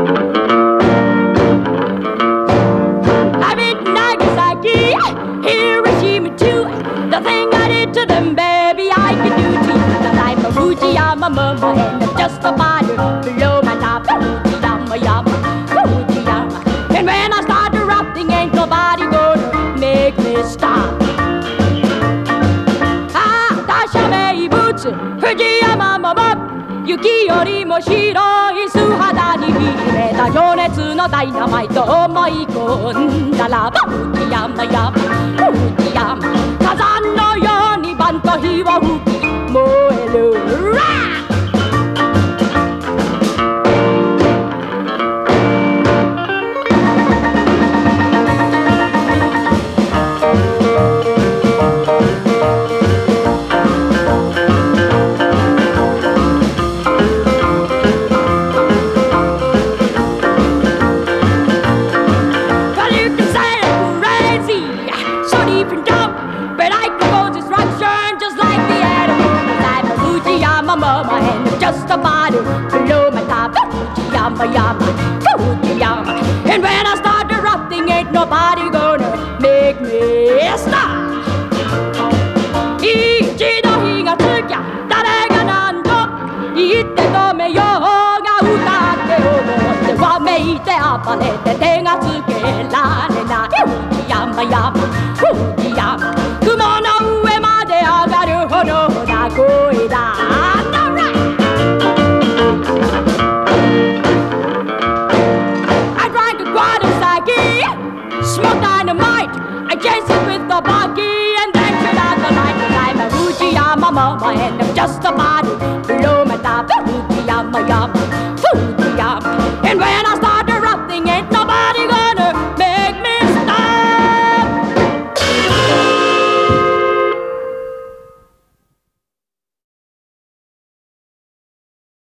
I'm in Nagasaki, Hiroshima too. The thing I did to them, baby, I can do to you. 'Cause I'm a Fujiyama mama and I'm just a body below my top. Fujiyama, yama, Fujiyama. And when I start erupting, ain't nobody gonna make me stop. Ah, Dashamei boots, Fujiyama mama. 雪よりも白い素肌に秘めた情熱のダイナマイトを思い込んだらば吹き山や吹き山火山のようにバンと火を吹き燃えるラーMama and just a body below my top. Fujiyama, yama, Fujiyama. And when I start erupting, ain't nobody gonna make me stop. 一度火がつきゃ誰が何度言って止めようが歌って踊ってわめいて暴れて手がつけられない。Fujiyama, yama, Fujiyama. 雲の上まで上がるほどな声だ。Smoke dynamite, I chase it with the buggy and then shoot out the light. 'Cause I'm a Fujiyama mama and I'm just a body below my top. Fujiyama, yama, Fujiyama.